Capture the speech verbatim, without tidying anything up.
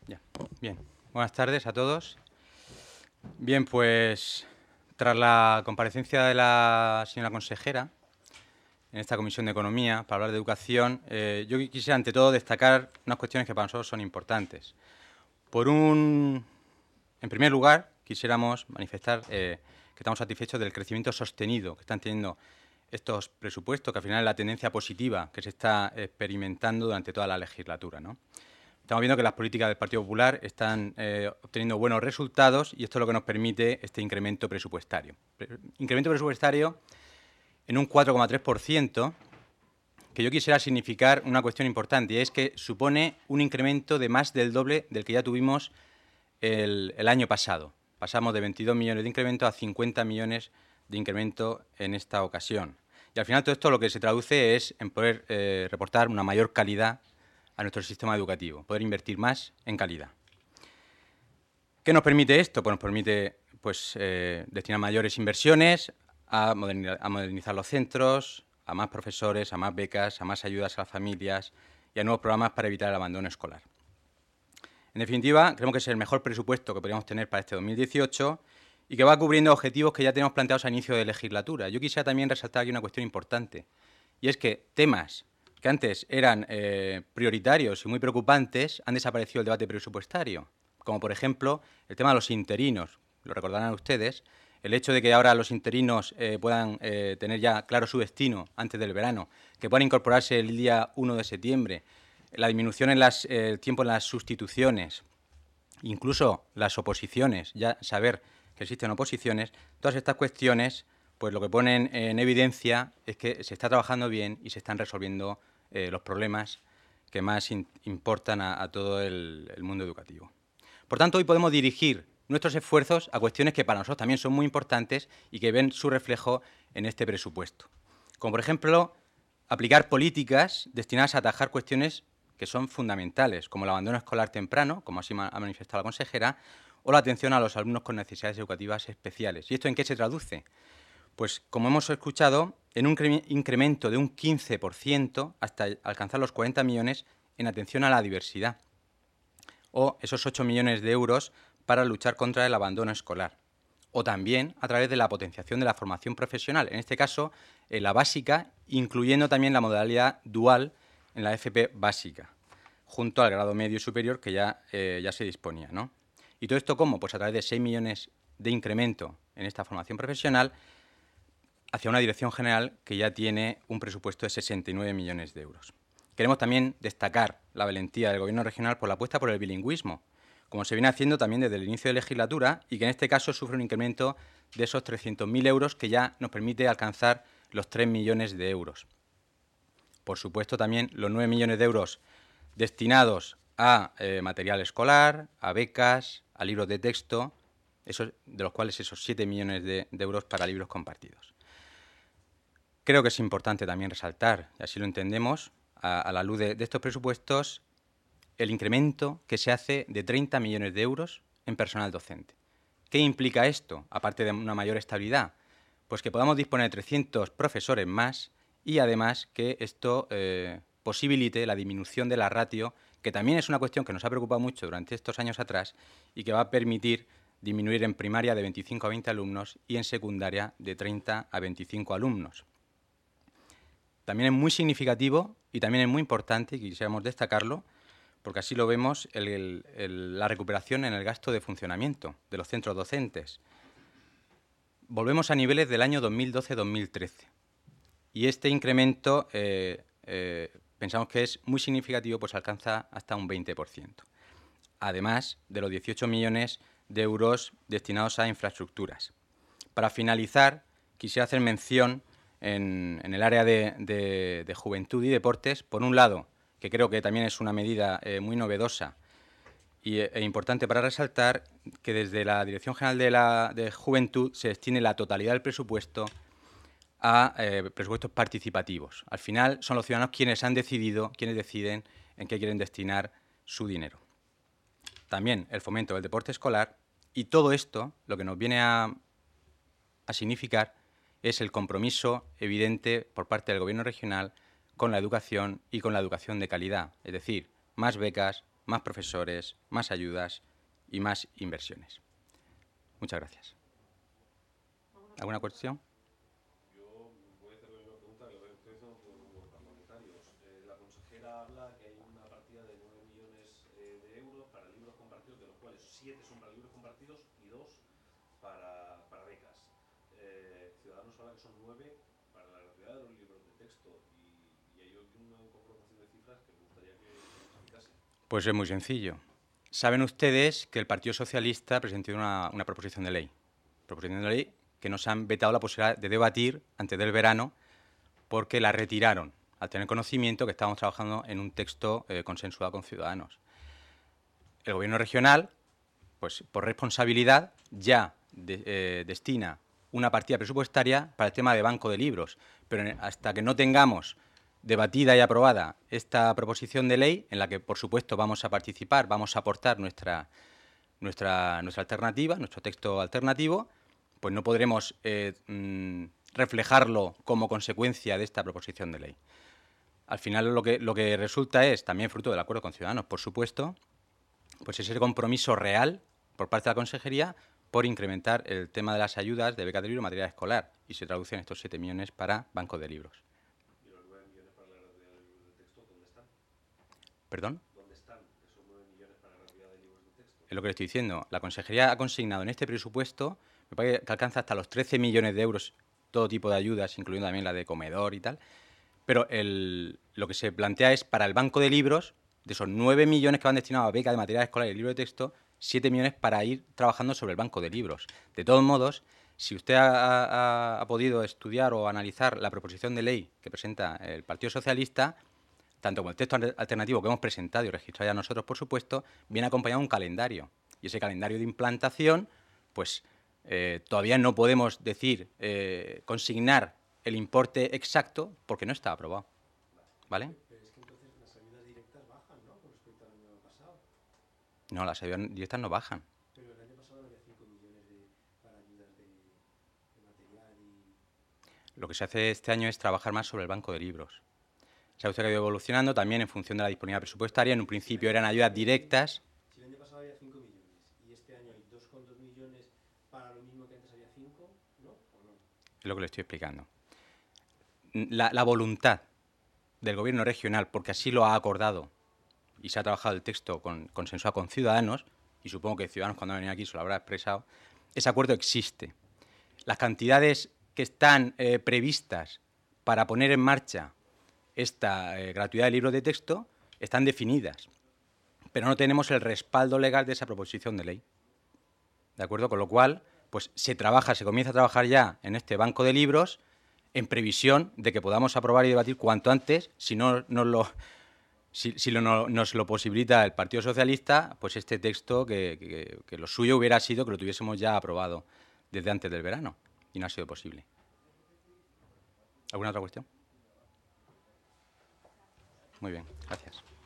Ya. Bien, buenas tardes a todos. Bien, pues tras la comparecencia de la señora consejera en esta Comisión de Economía para hablar de educación, eh, yo quisiera ante todo destacar unas cuestiones que para nosotros son importantes. Por un, en primer lugar, quisiéramos manifestar eh, que estamos satisfechos del crecimiento sostenido que están teniendo estos presupuestos, que al final es la tendencia positiva que se está experimentando durante toda la legislatura, ¿no? Estamos viendo que las políticas del Partido Popular están eh, obteniendo buenos resultados y esto es lo que nos permite este incremento presupuestario. Pre incremento presupuestario en un cuatro coma tres por ciento, que yo quisiera significar una cuestión importante, y es que supone un incremento de más del doble del que ya tuvimos el, el año pasado. Pasamos de veintidós millones de incremento a cincuenta millones de incremento en esta ocasión. Y al final todo esto lo que se traduce es en poder eh, reportar una mayor calidad a nuestro sistema educativo, poder invertir más en calidad. ¿Qué nos permite esto? Pues nos permite pues, eh, destinar mayores inversiones a modernizar, a modernizar los centros, a más profesores, a más becas, a más ayudas a las familias y a nuevos programas para evitar el abandono escolar. En definitiva, creemos que es el mejor presupuesto que podríamos tener para este dos mil dieciocho y que va cubriendo objetivos que ya tenemos planteados a inicio de legislatura. Yo quisiera también resaltar aquí una cuestión importante, y es que temas que antes eran eh, prioritarios y muy preocupantes han desaparecido del debate presupuestario, como por ejemplo el tema de los interinos. Lo recordarán ustedes, el hecho de que ahora los interinos eh, puedan eh, tener ya claro su destino antes del verano, que puedan incorporarse el día uno de septiembre, la disminución en las, eh, el tiempo en las sustituciones, incluso las oposiciones, ya saber que existen oposiciones, todas estas cuestiones pues lo que ponen en evidencia es que se está trabajando bien y se están resolviendo eh, los problemas que más in importan a, a todo el, el mundo educativo. Por tanto, hoy podemos dirigir nuestros esfuerzos a cuestiones que para nosotros también son muy importantes y que ven su reflejo en este presupuesto. Como, por ejemplo, aplicar políticas destinadas a atajar cuestiones que son fundamentales, como el abandono escolar temprano, como así ha manifestado la consejera, o la atención a los alumnos con necesidades educativas especiales. ¿Y esto en qué se traduce? Pues, como hemos escuchado, en un incremento de un quince por ciento hasta alcanzar los cuarenta millones en atención a la diversidad, o esos ocho millones de euros para luchar contra el abandono escolar, o también a través de la potenciación de la formación profesional, en este caso en la básica, incluyendo también la modalidad dual en la F P básica, junto al grado medio y superior que ya, eh, ya se disponía, ¿no? ¿Y todo esto cómo? Pues a través de seis millones de incremento en esta formación profesional hacia una dirección general que ya tiene un presupuesto de sesenta y nueve millones de euros. Queremos también destacar la valentía del Gobierno regional por la apuesta por el bilingüismo, como se viene haciendo también desde el inicio de legislatura y que en este caso sufre un incremento de esos trescientos mil euros que ya nos permite alcanzar los tres millones de euros. Por supuesto, también los nueve millones de euros destinados a eh, material escolar, a becas, a libros de texto, esos, de los cuales esos siete millones de, de euros para libros compartidos. Creo que es importante también resaltar, y así lo entendemos, a, a la luz de, de estos presupuestos, el incremento que se hace de treinta millones de euros en personal docente. ¿Qué implica esto, aparte de una mayor estabilidad? Pues que podamos disponer de trescientos profesores más y además que esto eh, posibilite la disminución de la ratio, que también es una cuestión que nos ha preocupado mucho durante estos años atrás y que va a permitir disminuir en primaria de veinticinco a veinte alumnos y en secundaria de treinta a veinticinco alumnos. También es muy significativo y también es muy importante, y quisiéramos destacarlo, porque así lo vemos, el, el, el, la recuperación en el gasto de funcionamiento de los centros docentes. Volvemos a niveles del año dos mil doce dos mil trece. Y este incremento eh, eh, pensamos que es muy significativo, pues alcanza hasta un veinte por ciento. Además de los dieciocho millones de euros destinados a infraestructuras. Para finalizar, quisiera hacer mención en, en el área de, de, de juventud y deportes, por un lado, que creo que también es una medida eh, muy novedosa y, e importante para resaltar, que desde la Dirección General de, la, de Juventud se destine la totalidad del presupuesto a eh, presupuestos participativos. Al final son los ciudadanos quienes han decidido, quienes deciden en qué quieren destinar su dinero. También el fomento del deporte escolar, y todo esto lo que nos viene a, a significar es el compromiso evidente por parte del Gobierno regional con la educación y con la educación de calidad, es decir, más becas, más profesores, más ayudas y más inversiones. Muchas gracias. ¿Alguna cuestión? Yo voy a hacerle una pregunta que lo estoy haciendo con los parlamentarios. Eh, la consejera habla que hay una partida de nueve millones eh, de euros para libros compartidos, de los cuales siete son para libros compartidos y dos para, para becas. Eh, Ciudadanos habla que son nueve para la gratuidad de los libros de texto y, y hay una comprobación de cifras que me gustaría que me explicase. Pues es muy sencillo. Saben ustedes que el Partido Socialista presentó una, una proposición de ley. Proposición de ley que nos han vetado la posibilidad de debatir antes del verano porque la retiraron al tener conocimiento que estábamos trabajando en un texto eh, consensuado con Ciudadanos. El Gobierno regional, pues por responsabilidad, ya de, eh, destina una partida presupuestaria para el tema de banco de libros, pero hasta que no tengamos debatida y aprobada esta proposición de ley, en la que, por supuesto, vamos a participar, vamos a aportar nuestra, nuestra, nuestra alternativa, nuestro texto alternativo, pues no podremos eh, mm, reflejarlo como consecuencia de esta proposición de ley. Al final lo que, lo que resulta es, también fruto del acuerdo con Ciudadanos, por supuesto, pues ese compromiso real por parte de la Consejería por incrementar el tema de las ayudas de becas de libro y material escolar, y se traducen estos siete millones para bancos de libros. ¿Y los nueve millones para la gratuidad de libros de texto dónde están? ¿Perdón? ¿Dónde están esos nueve millones para la gratuidad de libros de texto? Es lo que le estoy diciendo. La Consejería ha consignado en este presupuesto, me parece que alcanza hasta los trece millones de euros, todo tipo de ayudas, incluyendo también la de comedor y tal, pero el, lo que se plantea es para el banco de libros, de esos nueve millones que van destinados a beca de material escolar y libro de texto, siete millones para ir trabajando sobre el banco de libros. De todos modos, si usted ha, ha, ha podido estudiar o analizar la proposición de ley que presenta el Partido Socialista, tanto como el texto alternativo que hemos presentado y registrado ya nosotros, por supuesto, viene acompañado de un calendario. Y ese calendario de implantación, pues eh, todavía no podemos decir, eh, consignar el importe exacto porque no está aprobado. ¿Vale? Pero es que entonces las ayudas directas bajan, ¿no? Con respecto al año pasado. No, las ayudas directas no bajan. Pero el año pasado había cinco millones de, para ayudas de, de material y... Lo que se hace este año es trabajar más sobre el banco de libros. Se ha ido evolucionando también en función de la disponibilidad presupuestaria. En un principio eran ayudas directas. Si el año pasado había cinco millones y este año hay dos coma dos millones para lo mismo que antes había cinco, ¿no? ¿O no? Es lo que le estoy explicando. La, la voluntad del Gobierno regional, porque así lo ha acordado y se ha trabajado el texto con, consensuado con Ciudadanos, y supongo que Ciudadanos cuando venía aquí se lo habrá expresado, ese acuerdo existe. Las cantidades que están eh, previstas para poner en marcha esta eh, gratuidad de libros de texto están definidas, pero no tenemos el respaldo legal de esa proposición de ley. ¿De acuerdo? Con lo cual, pues se trabaja, se comienza a trabajar ya en este banco de libros en previsión de que podamos aprobar y debatir cuanto antes, si no nos lo, si, si lo, no, nos lo posibilita el Partido Socialista, pues este texto que, que, que lo suyo hubiera sido que lo tuviésemos ya aprobado desde antes del verano, y no ha sido posible. ¿Alguna otra cuestión? Muy bien, gracias.